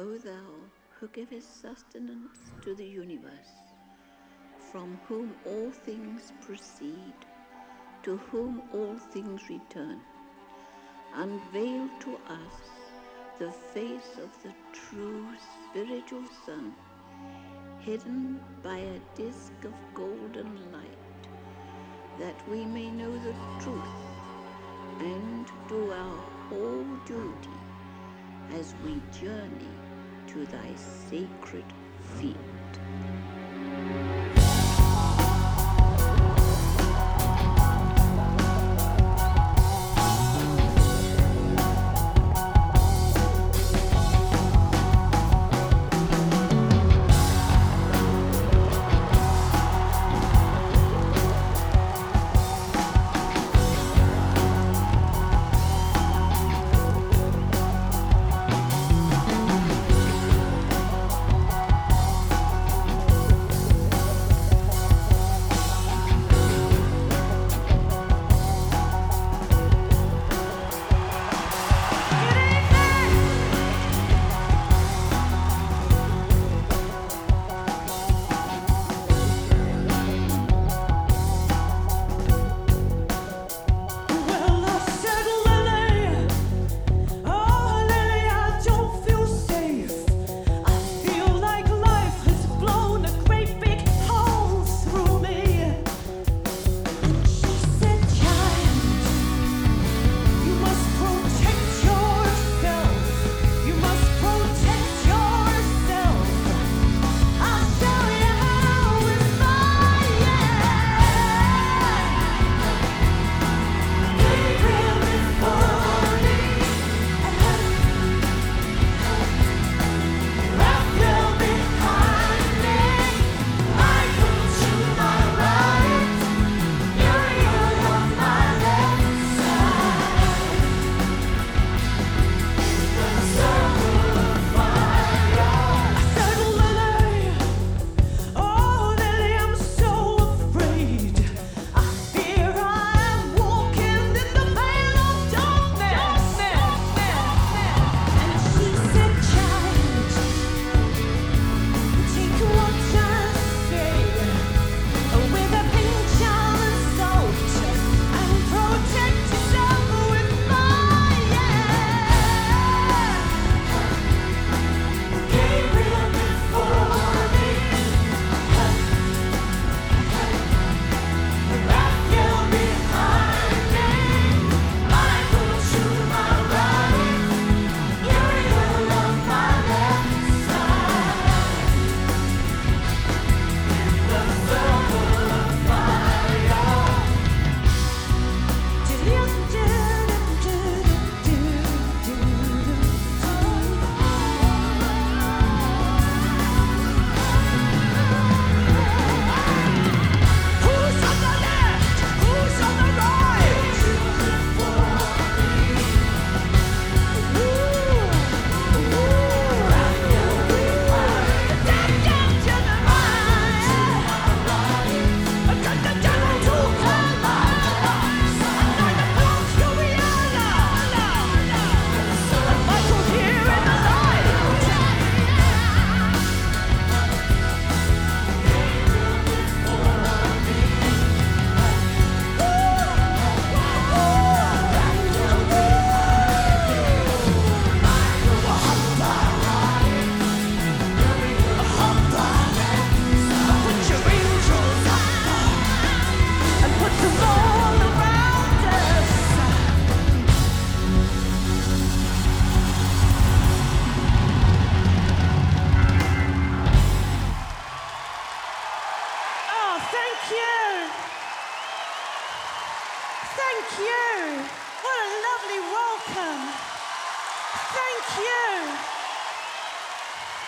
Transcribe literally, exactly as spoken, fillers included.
O thou who givest sustenance to the universe, from whom all things proceed, to whom all things return, unveil to us the face of the true spiritual sun, hidden by a disk of golden light, that we may know the truth and do our whole duty as we journey to thy sacred feet. Thank you. Thank you. What a lovely welcome. Thank you.